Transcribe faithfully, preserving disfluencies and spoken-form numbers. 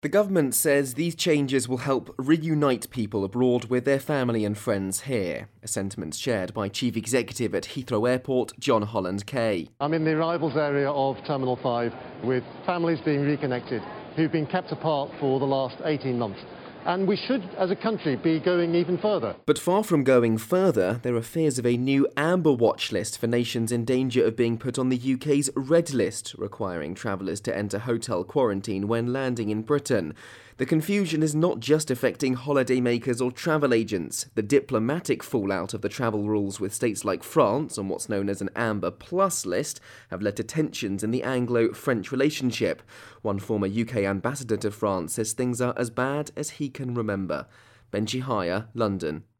The government says these changes will help reunite people abroad with their family and friends here, a sentiment shared by Chief Executive at Heathrow Airport, John Holland-Kaye. I'm in the arrivals area of Terminal five with families being reconnected who've been kept apart for the last eighteen months. And we should, as a country, be going even further. But far from going further, there are fears of a new amber watch list for nations in danger of being put on the U K's red list, requiring travellers to enter hotel quarantine when landing in Britain. The confusion is not just affecting holidaymakers or travel agents. The diplomatic fallout of the travel rules with states like France on what's known as an Amber Plus list have led to tensions in the Anglo-French relationship. One former U K ambassador to France says things are as bad as he can remember. Benji Hire, London.